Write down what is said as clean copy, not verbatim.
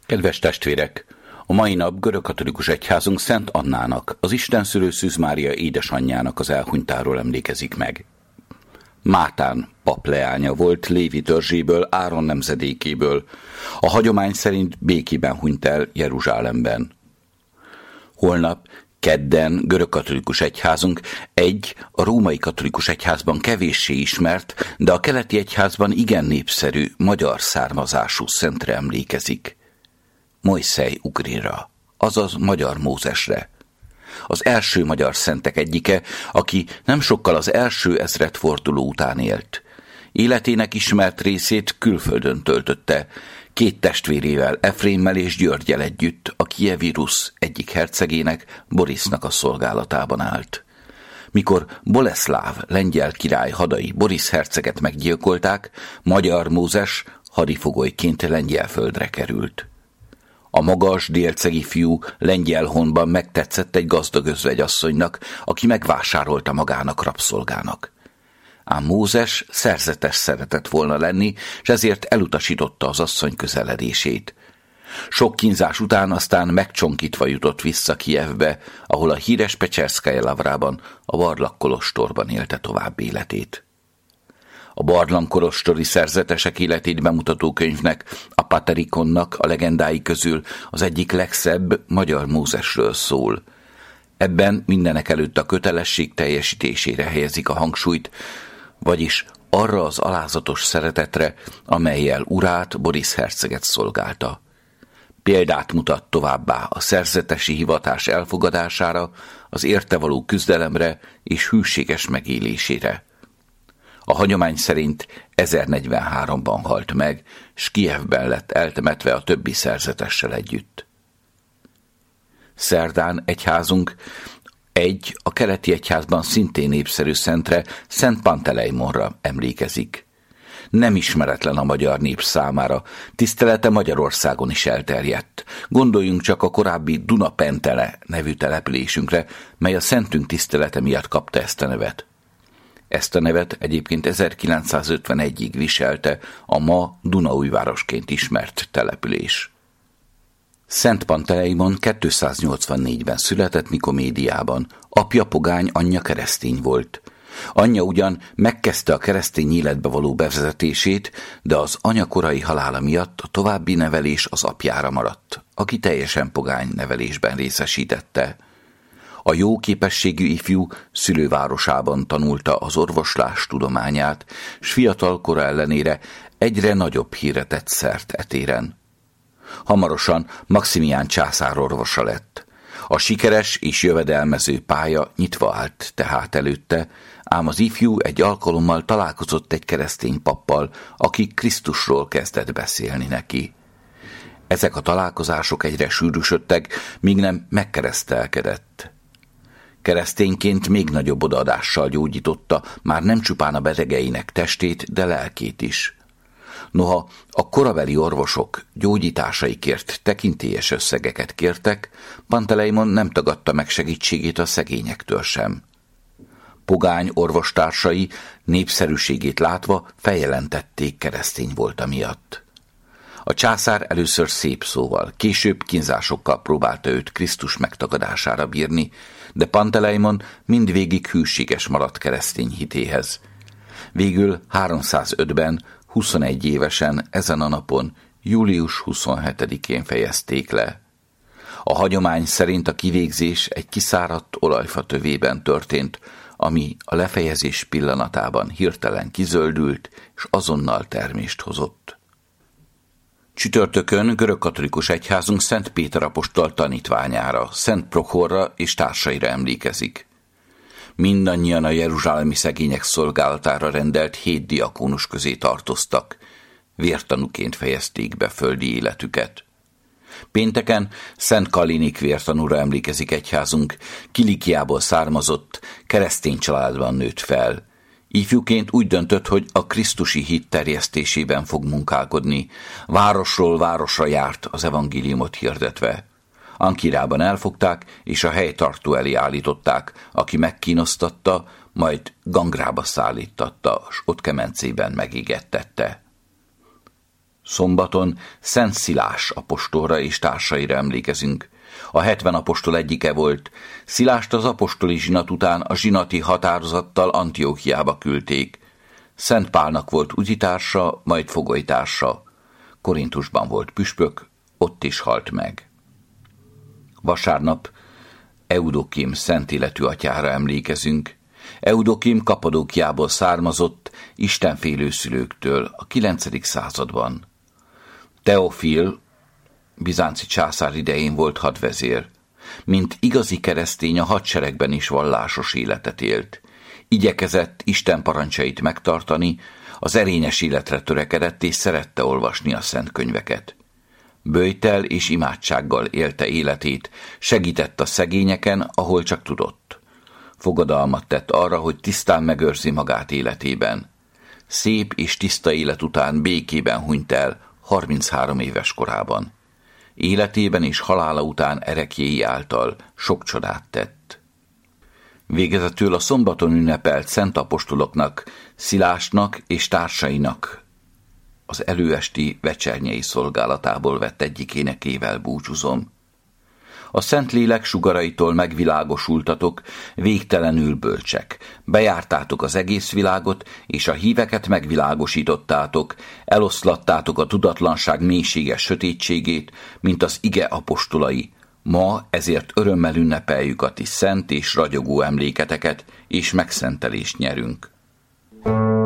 Kedves testvérek! A mai nap görögkatolikus egyházunk Szent Annának, az istenszülő Szűz Mária édesanyjának az elhunytáról emlékezik meg. Mátán pap leánya volt Lévi törzséből, Áron nemzedékéből. A hagyomány szerint békében hunyt el Jeruzsálemben. Holnap, kedden görögkatolikus egyházunk a római katolikus egyházban kevéssé ismert, de a keleti egyházban igen népszerű, magyar származású szentre emlékezik. Mojszej Ugrira, azaz magyar Mózesre. Az első magyar szentek egyike, aki nem sokkal az első ezredforduló után élt. Életének ismert részét külföldön töltötte, 2 testvérével, Efrémmel és Györgyel együtt a kijevi Rusz egyik hercegének, Borisznak a szolgálatában állt. Mikor Boleszláv lengyel király hadai Borisz herceget meggyilkolták, magyar Mózes hadifogolyként lengyel földre került. A magas, délcegi fiú Lengyelhonban megtetszett egy gazdag özvegyasszonynak, aki megvásárolta magának rabszolgának. Ám Mózes szerzetes szeretett volna lenni, és ezért elutasította az asszony közeledését. Sok kínzás után aztán megcsonkítva jutott vissza Kijevbe, ahol a híres Pecserszkaja Lavrában, a Barlang kolostorban élte tovább életét. A Barlang kolostori szerzetesek életét bemutató könyvnek, a Paterikonnak a legendái közül az egyik legszebb magyar Mózesről szól. Ebben mindenekelőtt a kötelesség teljesítésére helyezik a hangsúlyt, vagyis arra az alázatos szeretetre, amellyel urát, Borisz herceget szolgálta. Példát mutat továbbá a szerzetesi hivatás elfogadására, az érte való küzdelemre és hűséges megélésére. A hagyomány szerint 1043-ban halt meg, s Kijevben lett eltemetve a többi szerzetessel együtt. Szerdán egyházunk a keleti egyházban szintén népszerű szentre, Szent Panteleimonra emlékezik. Nem ismeretlen a magyar nép számára, tisztelete Magyarországon is elterjedt. Gondoljunk csak a korábbi Dunapentele nevű településünkre, mely a szentünk tisztelete miatt kapta ezt a nevet. Ezt a nevet egyébként 1951-ig viselte a ma Dunaújvárosként ismert település. Szent Panteleimon 284-ben született Nikomédiában, apja pogány, anyja keresztény volt. Anyja ugyan megkezdte a keresztény életbe való bevezetését, de az anya korai halála miatt a további nevelés az apjára maradt, aki teljesen pogány nevelésben részesítette. A jó képességű ifjú szülővárosában tanulta az orvoslás tudományát, s fiatal kora ellenére egyre nagyobb hírre tett szert etéren. Hamarosan Maximián császár orvosa lett. A sikeres és jövedelmező pálya nyitva állt tehát előtte, ám az ifjú egy alkalommal találkozott egy keresztény pappal, aki Krisztusról kezdett beszélni neki. Ezek a találkozások egyre sűrűsödtek, míg nem megkeresztelkedett. Keresztényként még nagyobb odaadással gyógyította már nem csupán a betegeinek testét, de lelkét is. Noha a korabeli orvosok gyógyításaikért tekintélyes összegeket kértek, Panteleimon nem tagadta meg segítségét a szegényektől sem. Pogány orvostársai népszerűségét látva feljelentették, keresztény volt amiatt. A császár először szép szóval, később kínzásokkal próbálta őt Krisztus megtagadására bírni, de Panteleimon mindvégig hűséges maradt keresztény hitéhez. Végül 305-ben, 21 évesen ezen a napon, július 27-én fejezték le. A hagyomány szerint a kivégzés egy kiszáradt olajfa tövében történt, ami a lefejezés pillanatában hirtelen kizöldült, és azonnal termést hozott. Csütörtökön görögkatolikus egyházunk Szent Péter apostol tanítványára, Szent Prokhorra és társaira emlékezik. Mindannyian a jeruzsálemi szegények szolgálatára rendelt 7 diakónus közé tartoztak. Vértanúként fejezték be földi életüket. Pénteken Szent Kalinik vértanúra emlékezik egyházunk, Kilikiából származott, keresztény családban nőtt fel. Ifjúként úgy döntött, hogy a krisztusi hit terjesztésében fog munkálkodni. Városról városra járt az evangéliumot hirdetve. Ankirában elfogták, és a helytartó elé állították, aki megkínoztatta, majd gangrába szállítatta, s ott kemencében megégettette. Szombaton Szent Szilás apostolra és társaira emlékezünk. A 70 apostol egyike volt. Szilást az apostoli zsinat után a zsinati határozattal Antiókiába küldték. Szent Pálnak volt utitársa, majd fogolytársa. Korintusban volt püspök, ott is halt meg. Vasárnap Eudokim szent életű atyára emlékezünk. Eudokim Kapadókiából származott, istenfélő szülőktől a 9. században. Teofil bizánci császár idején volt hadvezér. Mint igazi keresztény a hadseregben is vallásos életet élt. Igyekezett Isten parancsait megtartani, az erényes életre törekedett és szerette olvasni a szent könyveket. Böjtel és imádsággal élte életét, segített a szegényeken, ahol csak tudott. Fogadalmat tett arra, hogy tisztán megőrzi magát életében. Szép és tiszta élet után békében hunyt el 33 éves korában. Életében és halála után ereklyéi által sok csodát tett. Végezetül a szombaton ünnepelt szent apostoloknak, Szilásnak és társainak az előesti vecsernyei szolgálatából vett egyik énekével búcsúzom. A Szentlélek sugaraitól megvilágosultatok, végtelenül bölcsek. Bejártátok az egész világot, és a híveket megvilágosítottátok, eloszlattátok a tudatlanság mélységes sötétségét, mint az ige apostolai. Ma ezért örömmel ünnepeljük a ti szent és ragyogó emléketeket, és megszentelést nyerünk.